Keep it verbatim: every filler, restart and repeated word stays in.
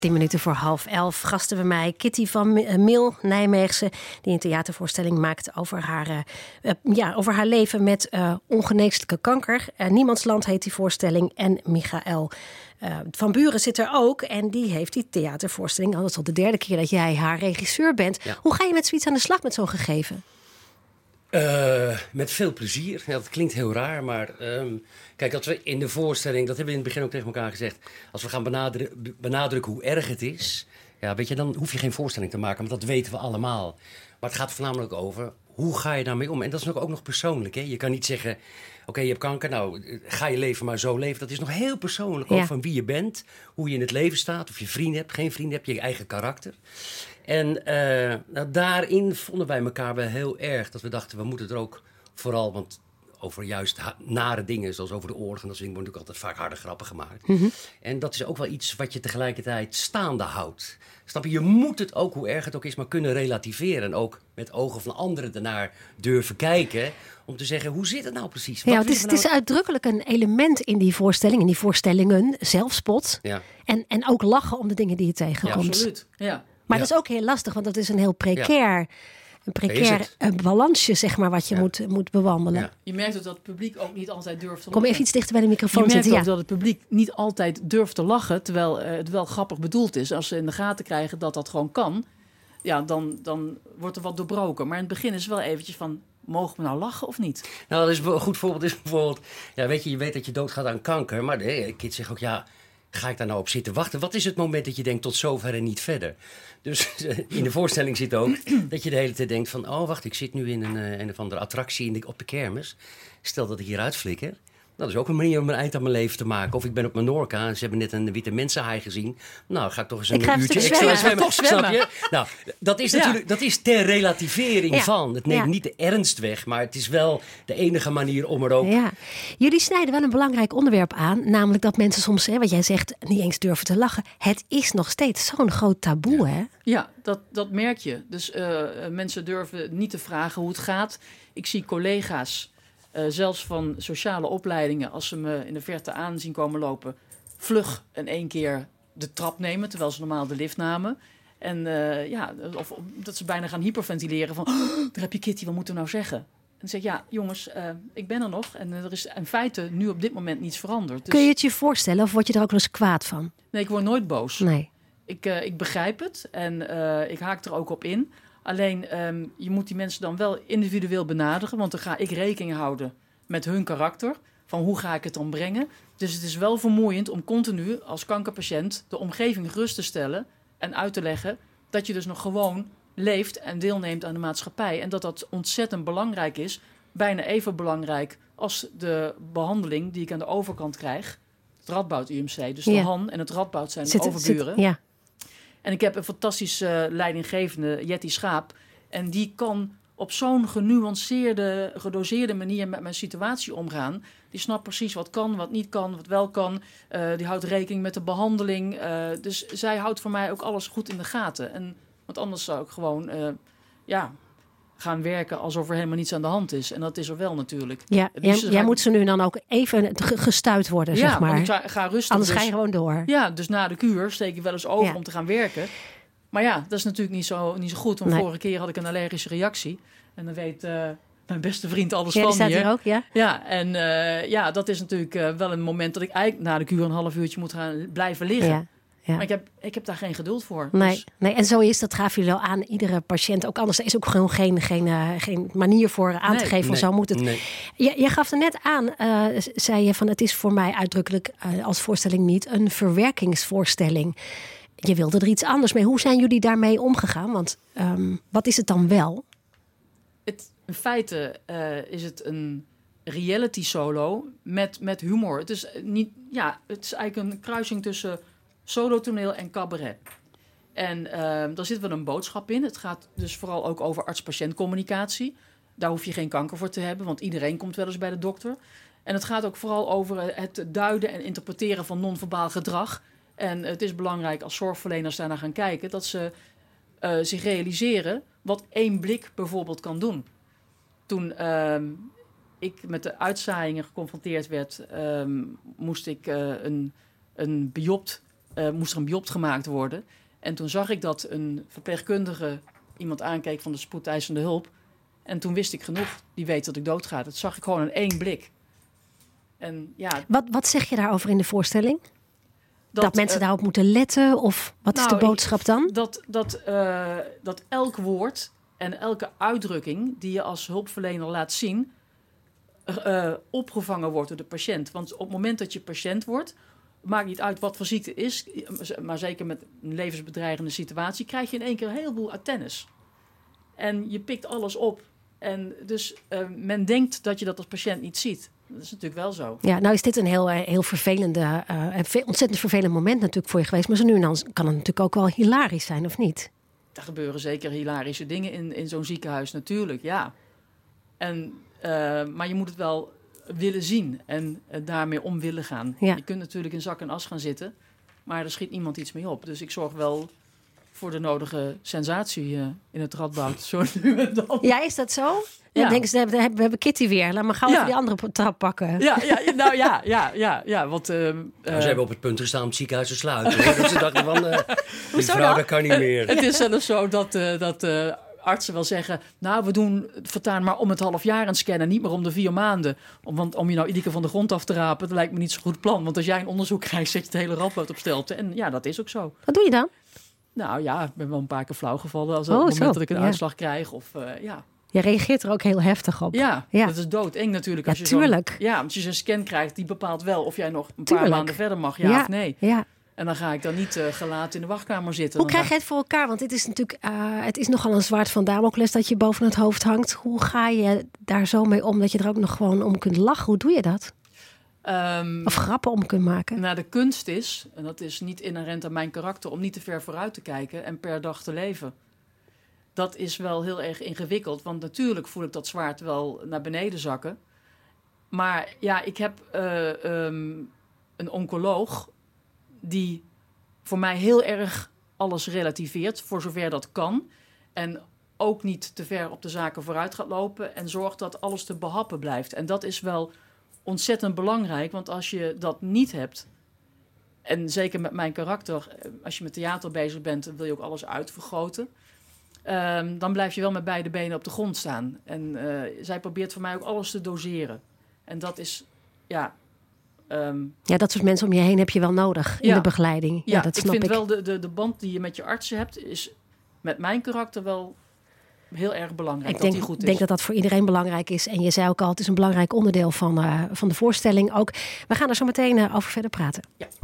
Tien minuten voor half elf gasten bij mij Kitty van Mil, Nijmeegse, die een theatervoorstelling maakt over haar, uh, ja, over haar leven met uh, ongeneeslijke kanker. Uh, Niemandsland heet die voorstelling. En Michaël uh, van Buren zit er ook. En die heeft die theatervoorstelling. Oh, dat is al de derde keer dat jij haar regisseur bent. Ja. Hoe ga je met zoiets aan de slag met zo'n gegeven? Uh, met veel plezier. Ja, dat klinkt heel raar, maar um, kijk, als we in de voorstelling, dat hebben we in het begin ook tegen elkaar gezegd, als we gaan benadru- benadrukken hoe erg het is, ja, weet je, dan hoef je geen voorstelling te maken, want dat weten we allemaal. Maar het gaat voornamelijk over, hoe ga je daarmee om? En dat is ook nog persoonlijk, hè? Je kan niet zeggen, oké, okay, je hebt kanker, nou, ga je leven maar zo leven. Dat is nog heel persoonlijk, ja. Ook van wie je bent, hoe je in het leven staat, of je vrienden hebt, geen vrienden hebt, je eigen karakter. En uh, nou, daarin vonden wij elkaar wel heel erg. Dat we dachten, we moeten er ook vooral, want over juist ha- nare dingen, zoals over de oorlog en dat soort dingen, worden natuurlijk altijd vaak harde grappen gemaakt. Mm-hmm. En dat is ook wel iets wat je tegelijkertijd staande houdt. Snap je? Je moet het ook, hoe erg het ook is, maar kunnen relativeren. En ook met ogen van anderen ernaar durven kijken. Om te zeggen, hoe zit het nou precies? Ja, het is, nou... het is uitdrukkelijk een element in die voorstelling, in die voorstellingen, zelfspot. Ja. En, en ook lachen om de dingen die je tegenkomt. Ja, absoluut. Ja. Maar ja. dat is ook heel lastig, want dat is een heel precair, ja. een precair balansje, zeg maar, wat je ja. moet, moet bewandelen. Ja. Je merkt ook dat het publiek ook niet altijd durft te Kom even iets dichter bij de microfoon zitten. Je merkt zitten, ook ja. dat het publiek niet altijd durft te lachen, terwijl uh, het wel grappig bedoeld is. Als ze in de gaten krijgen dat dat gewoon kan, ja, dan, dan wordt er wat doorbroken. Maar in het begin is het wel eventjes van, mogen we nou lachen of niet? Nou, dat is een goed voorbeeld. Is bijvoorbeeld, ja, weet je, je weet dat je doodgaat aan kanker, maar de kind zegt ook, ja, ga ik daar nou op zitten wachten? Wat is het moment dat je denkt tot zover en niet verder? Dus in de voorstelling zit ook dat je de hele tijd denkt van, oh wacht, ik zit nu in een, uh, een of andere attractie in de, op de kermis. Stel dat ik hieruit flikker. Dat is ook een manier om een eind aan mijn leven te maken. Of ik ben op Menorca en ze hebben net een witte mensenhaai gezien. Nou, ga ik toch eens een uurtje extra zwemmen. zwemmen. Toch zwemmen. Snap je? Nou, dat is natuurlijk ja. dat is ter relativering ja. van. Het neemt ja. niet de ernst weg, maar het is wel de enige manier om er ook... Ja. Jullie snijden wel een belangrijk onderwerp aan. Namelijk dat mensen soms, hè, wat jij zegt, niet eens durven te lachen. Het is nog steeds zo'n groot taboe, ja. hè? Ja, dat, dat merk je. Dus uh, mensen durven niet te vragen hoe het gaat. Ik zie collega's... Uh, zelfs van sociale opleidingen, als ze me in de verte aan zien komen lopen, vlug in één keer de trap nemen, terwijl ze normaal de lift namen. En uh, ja, of, of dat ze bijna gaan hyperventileren van, oh, daar heb je Kitty, wat moeten we nou zeggen? En dan zeg ik, ja, jongens, uh, ik ben er nog en er is in feite nu op dit moment niets veranderd. Dus... Kun je het je voorstellen of word je er ook wel eens kwaad van? Nee, ik word nooit boos. Nee. Ik, uh, ik begrijp het en uh, ik haak er ook op in. Alleen, um, je moet die mensen dan wel individueel benaderen, want dan ga ik rekening houden met hun karakter, van hoe ga ik het dan brengen. Dus het is wel vermoeiend om continu als kankerpatiënt de omgeving gerust te stellen en uit te leggen dat je dus nog gewoon leeft en deelneemt aan de maatschappij. En dat dat ontzettend belangrijk is, bijna even belangrijk als de behandeling die ik aan de overkant krijg. Het Radboud U M C, dus de ja. Han en het Radboud zijn zit, overburen. Zit, ja. En ik heb een fantastische uh, leidinggevende, Jetty Schaap. En die kan op zo'n genuanceerde, gedoseerde manier met mijn situatie omgaan. Die snapt precies wat kan, wat niet kan, wat wel kan. Uh, die houdt rekening met de behandeling. Uh, dus zij houdt voor mij ook alles goed in de gaten. En, want anders zou ik gewoon uh, ja, gaan werken alsof er helemaal niets aan de hand is. En dat is er wel natuurlijk. Ja, jij, jij ik... moet ze nu dan ook even gestuit worden, ja, zeg maar. Ik ga, ga rustig. Anders dus, ga je gewoon door. Ja, dus na de kuur steek ik wel eens over ja. om te gaan werken. Maar ja, dat is natuurlijk niet zo, niet zo goed. Want nee. vorige keer had ik een allergische reactie. En dan weet uh, mijn beste vriend alles ja, van die staat hier. hier ook, ja. Ja, en uh, ja, dat is natuurlijk uh, wel een moment dat ik eigenlijk na de kuur een half uurtje moet gaan blijven liggen. Ja. Ja. Maar ik heb, ik heb daar geen geduld voor. Nee, dus... nee, en zo is dat, gaven jullie wel aan. Iedere patiënt ook anders. Er is ook gewoon geen, geen, uh, geen manier voor aan nee, te geven. Nee, zo moet het. Nee. Je, je gaf er net aan, uh, zei je van het is voor mij uitdrukkelijk uh, als voorstelling niet een verwerkingsvoorstelling. Je wilde er iets anders mee. Hoe zijn jullie daarmee omgegaan? Want um, wat is het dan wel? Het, in feite uh, is het een reality solo met, met humor. Het is, niet, ja, het is eigenlijk een kruising tussen solotoneel en cabaret. En uh, daar zit wel een boodschap in. Het gaat dus vooral ook over arts-patiëntcommunicatie. Daar hoef je geen kanker voor te hebben, want iedereen komt wel eens bij de dokter. En het gaat ook vooral over het duiden en interpreteren van non-verbaal gedrag. En het is belangrijk als zorgverleners daarnaar gaan kijken, dat ze uh, zich realiseren wat één blik bijvoorbeeld kan doen. Toen uh, ik met de uitzaaiingen geconfronteerd werd, uh, moest ik uh, een, een biopt uh, moest er een biopt gemaakt worden. En toen zag ik dat een verpleegkundige iemand aankeek van de spoedeisende hulp. En toen wist ik genoeg, die weet dat ik doodga. Dat zag ik gewoon in één blik. En ja, wat, wat zeg je daarover in de voorstelling? Dat, dat mensen uh, daarop moeten letten? Of wat nou, is de boodschap dan? Dat, dat, uh, dat elk woord en elke uitdrukking die je als hulpverlener laat zien, Uh, opgevangen wordt door de patiënt. Want op het moment dat je patiënt wordt, maakt niet uit wat voor ziekte is, maar zeker met een levensbedreigende situatie, krijg je in één keer een heleboel attennis. En je pikt alles op. En dus uh, men denkt dat je dat als patiënt niet ziet. Dat is natuurlijk wel zo. Ja, nou is dit een heel, heel vervelende, uh, ontzettend vervelend moment natuurlijk voor je geweest. Maar zo nu en dan kan het natuurlijk ook wel hilarisch zijn, of niet? Er gebeuren zeker hilarische dingen in, in zo'n ziekenhuis, natuurlijk, ja. En Uh, maar je moet het wel willen zien en uh, daarmee om willen gaan. Ja. Je kunt natuurlijk in zak en as gaan zitten, maar er schiet niemand iets mee op. Dus ik zorg wel voor de nodige sensatie uh, in het Radboud. Zo nu en dan. Ja, is dat zo? Ja. Dan denken ze, we hebben Kitty weer. Laat maar gauw ja. even die andere trap pakken. Ja, ja, nou ja, ja, ja, ja want uh, uh, nou, ze hebben op het punt gestaan om het ziekenhuis te sluiten. Dus ze dachten van, uh, die vrouw, nou? Dat kan niet meer. Het is zelfs zo dat... Uh, dat uh, artsen wel zeggen, nou, we doen het voortaan maar om het half jaar een scannen, niet meer om de vier maanden. Om, want om je nou iedere keer van de grond af te rapen, dat lijkt me niet zo'n goed plan. Want als jij een onderzoek krijgt, zet je het hele Radboud op stelte. En ja, dat is ook zo. Wat doe je dan? Nou ja, ik ben wel een paar keer flauw gevallen als oh, op het moment dat ik een ja. uitslag krijg. Of, uh, ja. Je reageert er ook heel heftig op. Ja, ja. Dat is doodeng natuurlijk. Als ja, je tuurlijk. Ja, als je zo'n scan krijgt, die bepaalt wel of jij nog een paar tuurlijk. maanden verder mag, ja, ja. of nee. Ja. En dan ga ik dan niet uh, gelaten in de wachtkamer zitten. Hoe dan krijg je het voor elkaar? Want het is natuurlijk, uh, het is nogal een zwaard van Damocles dat je boven het hoofd hangt. Hoe ga je daar zo mee om dat je er ook nog gewoon om kunt lachen? Hoe doe je dat? Um, of grappen om kunt maken? Nou, de kunst is, en dat is niet inherent aan mijn karakter, om niet te ver vooruit te kijken en per dag te leven. Dat is wel heel erg ingewikkeld, want natuurlijk voel ik dat zwaard wel naar beneden zakken. Maar ja, ik heb uh, um, een oncoloog die voor mij heel erg alles relativeert, voor zover dat kan. En ook niet te ver op de zaken vooruit gaat lopen en zorgt dat alles te behappen blijft. En dat is wel ontzettend belangrijk, want als je dat niet hebt, en zeker met mijn karakter, als je met theater bezig bent, dan wil je ook alles uitvergroten. Um, dan blijf je wel met beide benen op de grond staan. En uh, zij probeert voor mij ook alles te doseren. En dat is, ja... Um, ja, dat soort mensen om je heen heb je wel nodig in ja, de begeleiding. Ja, ja dat ik snap vind ik. wel de, de, de band die je met je artsen hebt, is met mijn karakter wel heel erg belangrijk. Ik dat denk, die goed is. denk dat dat voor iedereen belangrijk is. En je zei ook al, het is een belangrijk onderdeel van, uh, van de voorstelling ook. We gaan er zo meteen uh, over verder praten. Ja.